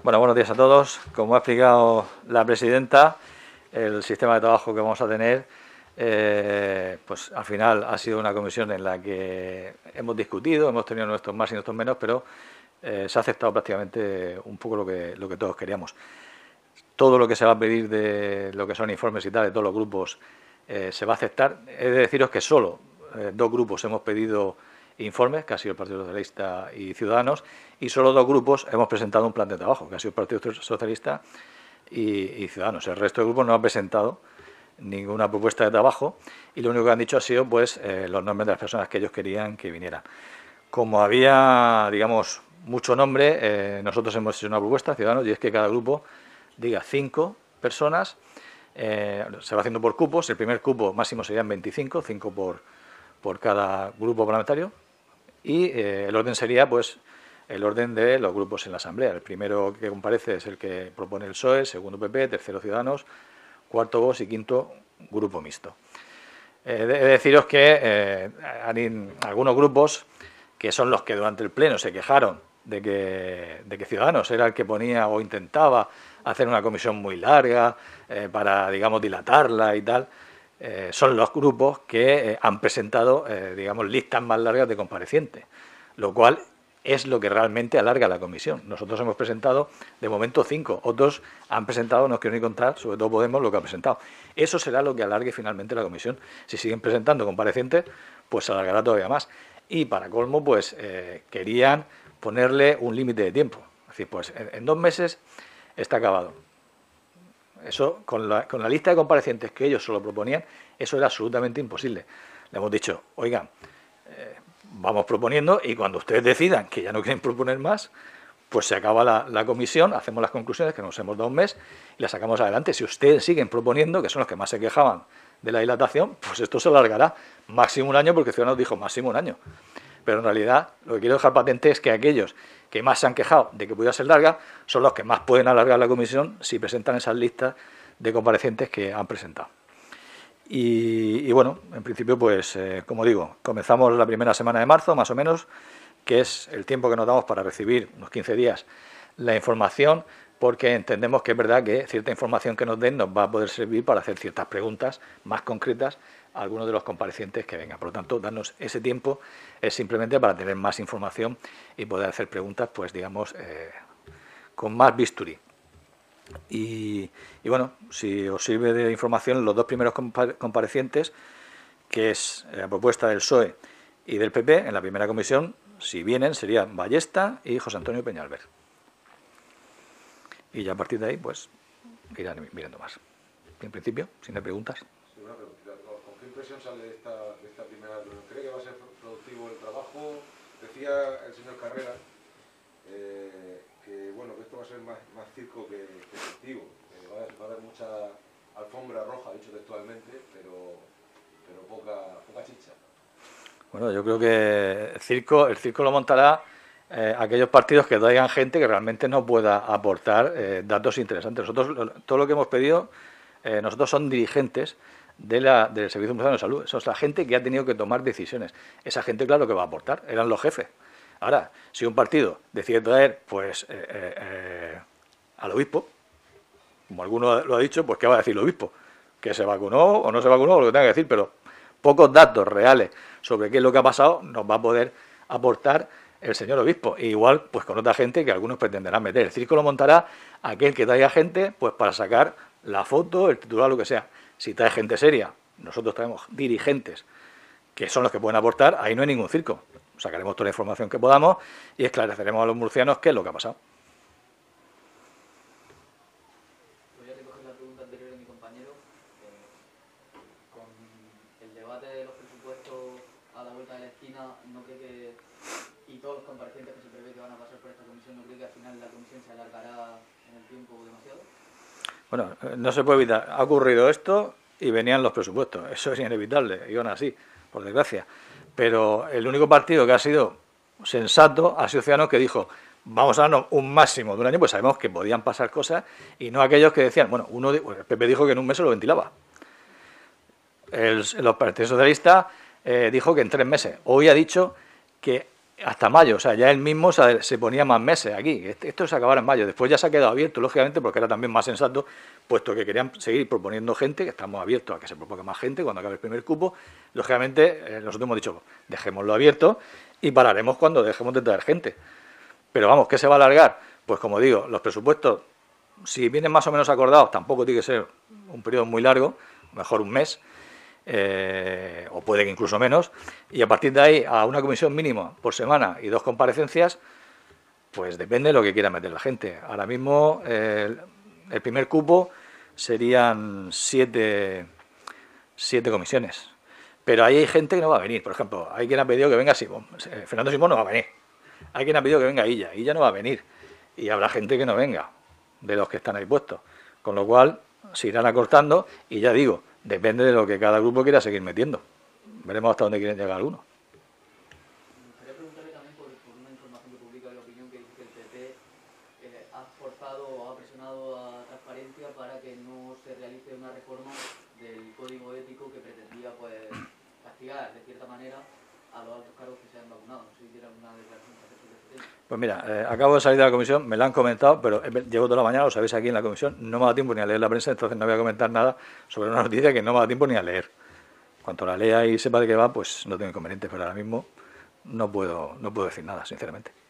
Bueno, buenos días a todos. Como ha explicado la presidenta, el sistema de trabajo que vamos a tener, pues al final ha sido una comisión en la que hemos discutido, hemos tenido nuestros más y nuestros menos, pero se ha aceptado prácticamente un poco lo que todos queríamos. Todo lo que se va a pedir de lo que son informes y tal de todos los grupos se va a aceptar. He de deciros que solo dos grupos hemos pedido informes, que ha sido el Partido Socialista y Ciudadanos, y solo dos grupos hemos presentado un plan de trabajo, que ha sido el Partido Socialista y Ciudadanos. El resto de grupos no ha presentado ninguna propuesta de trabajo y lo único que han dicho ha sido pues los nombres de las personas que ellos querían que vinieran. Como había, digamos, mucho nombre, nosotros hemos hecho una propuesta, Ciudadanos, y es que cada grupo diga 5 personas, se va haciendo por cupos, el primer cupo máximo serían 25, 5 por cada grupo parlamentario, y el orden sería pues el orden de los grupos en la Asamblea. El primero que comparece es el que propone el PSOE, segundo PP, tercero Ciudadanos, cuarto Vox y quinto Grupo Mixto. He de deciros que algunos grupos, que son los que durante el Pleno se quejaron de que Ciudadanos era el que ponía o intentaba hacer una comisión muy larga para, digamos, dilatarla y tal, son los grupos que han presentado, digamos, listas más largas de comparecientes, lo cual es lo que realmente alarga la comisión. Nosotros hemos presentado, de momento, 5. Otros han presentado, no os quiero ni contar, sobre todo Podemos, lo que ha presentado. Eso será lo que alargue finalmente la comisión. Si siguen presentando comparecientes, pues se alargará todavía más. Y para colmo, pues querían ponerle un límite de tiempo. Es decir, pues en 2 meses está acabado. Eso, con la lista de comparecientes que ellos solo proponían, eso era absolutamente imposible. Le hemos dicho, oigan, vamos proponiendo y cuando ustedes decidan que ya no quieren proponer más, pues se acaba la comisión, hacemos las conclusiones, que nos hemos dado un mes, y las sacamos adelante. Si ustedes siguen proponiendo, que son los que más se quejaban de la dilatación, pues esto se alargará máximo un año, porque Ciudadanos dijo máximo un año. Pero en realidad lo que quiero dejar patente es que aquellos que más se han quejado de que pudiera ser larga son los que más pueden alargar la comisión si presentan esas listas de comparecientes que han presentado. Y bueno, en principio, pues como digo, comenzamos la primera semana de marzo, más o menos, que es el tiempo que nos damos para recibir, unos 15 días, la información, porque entendemos que es verdad que cierta información que nos den nos va a poder servir para hacer ciertas preguntas más concretas a algunos de los comparecientes que vengan. Por lo tanto, darnos ese tiempo es simplemente para tener más información y poder hacer preguntas, pues digamos, con más bisturí. Y bueno, si os sirve de información, los dos primeros comparecientes, que es la propuesta del PSOE y del PP, en la primera comisión, si vienen, serían Ballesta y José Antonio Peñalver. Y ya a partir de ahí, pues, irán mirando más. En principio, si no hay preguntas. Sí, una preguntita. ¿Con qué impresión sale de esta primera reunión? ¿Cree que va a ser productivo el trabajo? Decía el señor Carrera que bueno, que esto va a ser más circo que efectivo. Va a haber mucha alfombra roja, dicho textualmente, pero poca chicha. Bueno, yo creo que el circo lo montará aquellos partidos que traigan gente que realmente no pueda aportar datos interesantes. Nosotros, todo lo que hemos pedido, nosotros son dirigentes del Servicio Nacional de Salud. Eso es la gente que ha tenido que tomar decisiones. Esa gente, claro, que va a aportar. Eran los jefes. Ahora, si un partido decide traer pues al obispo, como alguno lo ha dicho, pues ¿qué va a decir el obispo? ¿Que se vacunó o no se vacunó? O lo que tenga que decir, pero pocos datos reales sobre qué es lo que ha pasado nos va a poder aportar el señor obispo. E igual, pues con otra gente que algunos pretenderán meter. El circo lo montará aquel que traiga gente, pues para sacar la foto, el titular, lo que sea. Si trae gente seria, nosotros traemos dirigentes que son los que pueden aportar, ahí no hay ningún circo. Sacaremos toda la información que podamos y esclareceremos a los murcianos qué es lo que ha pasado. Voy a recoger la pregunta anterior de mi compañero. Con el debate de los presupuestos a la vuelta de la esquina, ¿no cree que, y todos los comparecientes que se prevé que van a pasar por esta comisión, no cree que al final la comisión se alargará en el tiempo demasiado? Bueno, no se puede evitar. Ha ocurrido esto y venían los presupuestos. Eso es inevitable, iban así, por desgracia. Pero el único partido que ha sido sensato ha sido Ciudadanos, que dijo, vamos a darnos un máximo de un año, pues sabemos que podían pasar cosas, y no aquellos que decían, bueno, el PP dijo que en un mes se lo ventilaba. Los partidos socialistas dijo que en 3 meses. Hoy ha dicho que hasta mayo, o sea, ya él mismo se ponía más meses aquí. Esto se acabará en mayo. Después ya se ha quedado abierto, lógicamente, porque era también más sensato, puesto que querían seguir proponiendo gente, que estamos abiertos a que se proponga más gente cuando acabe el primer cupo. Lógicamente, nosotros hemos dicho, dejémoslo abierto y pararemos cuando dejemos de traer gente. Pero vamos, ¿qué se va a alargar? Pues como digo, los presupuestos, si vienen más o menos acordados, tampoco tiene que ser un periodo muy largo, mejor un mes, o puede que incluso menos, y a partir de ahí a una comisión mínima por semana y 2 comparecencias, pues depende de lo que quiera meter la gente. Ahora mismo el primer cupo serían 7 comisiones, pero ahí hay gente que no va a venir. Por ejemplo, hay quien ha pedido que venga Simón, Fernando Simón no va a venir, hay quien ha pedido que venga Illa no va a venir, y habrá gente que no venga, de los que están ahí puestos, con lo cual se irán acortando y ya digo, depende de lo que cada grupo quiera seguir metiendo. Veremos hasta dónde quieren llegar algunos. Me gustaría preguntarle también por una información que publica La Opinión que dice que el PP ha forzado o ha presionado a Transparencia para que no se realice una reforma del código ético que pretendía pues castigar de cierta manera a los altos cargos que se han vacunado. No sé si tiene alguna declaración que hacer sobre este tema. Pues mira, acabo de salir de la comisión, me lo han comentado, pero llevo toda la mañana, lo sabéis aquí en la comisión, no me da tiempo ni a leer la prensa, entonces no voy a comentar nada sobre una noticia que no me da tiempo ni a leer. Cuanto la lea y sepa de qué va, pues no tengo inconveniente, pero ahora mismo no puedo decir nada, sinceramente.